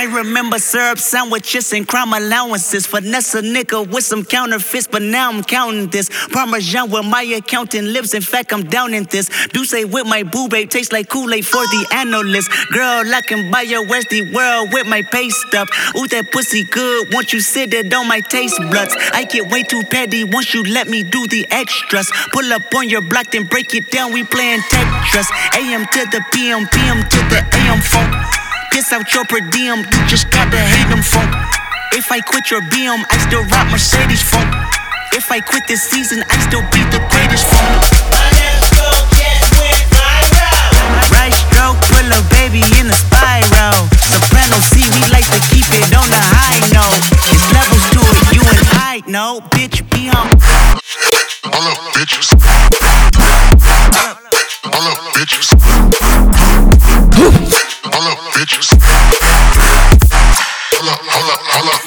I remember syrup sandwiches and crime allowances. Finesse a nigga with some counterfeits, but now I'm counting this. Parmesan where my accountant lives, in fact I'm down in this. Do say with my boo babe, tastes like Kool-Aid for the analyst. Girl, I can buy your Westie world with my pay stub. Ooh, that pussy good, won't you sit it on my taste buds? I get way too petty once you let me do the extras. Pull up on your block, then break it down, we playing Tetris. AM to the PM, PM to the AM phone. Piss out your per diem, you just gotta hate them phone. If I quit your BM, I still rock Mercedes phone. If I quit this season, I still be the greatest phone. Right stroke, put a baby in the spiral. Soprano C, we like to keep it on the high note. It's levels to it, you and I know. Bitch, be on. All up, bitches. All up, bitches. All up, bitches. Hold up.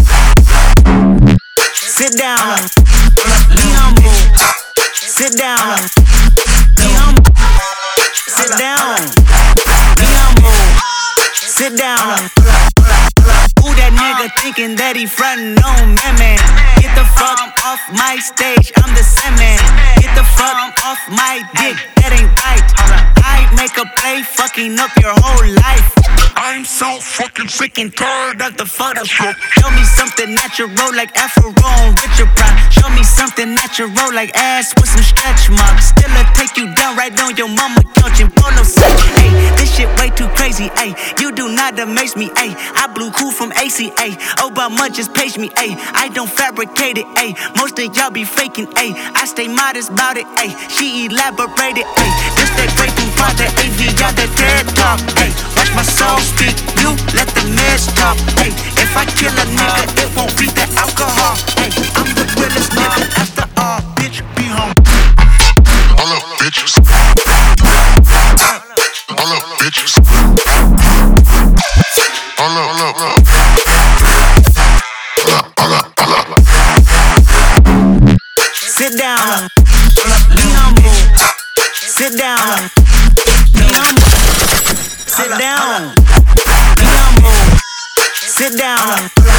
Sit down. Be humble. Sit down. Be humble. Sit down. Be humble. Sit down. Who that nigga thinking that he frontin' on man? Get the fuck off my stage, I'm the semen. Get the fuck off my dick, that ain't right. I make a play, fucking up your whole life. I'm so fucking sick and tired of the Photoshop. Show me something natural like Afro and Richard Pryor. Show me something natural like ass with some stretch marks. Still I'll take you down right on your mama couch in polo set. Ay, this shit way too crazy, ay. You do not amaze me, ay. I blew cool from ACA. Obama just page me, ay. I don't fabricate it, ay. Most of y'all be faking, ay. I stay modest about it, ay. She elaborated, ay. This that great from Project AV, y'all that TED Talk, ay. Watch my soul speak, you let the meds talk, ay. If I kill a nigga, it won't be the alcohol, ay. I'm the realest nigga after all, bitch, be home. All up, bitches. All up, bitches. All up. Sit down. Be humble. Sit down. Be humble. Sit down. Be humble. Sit down.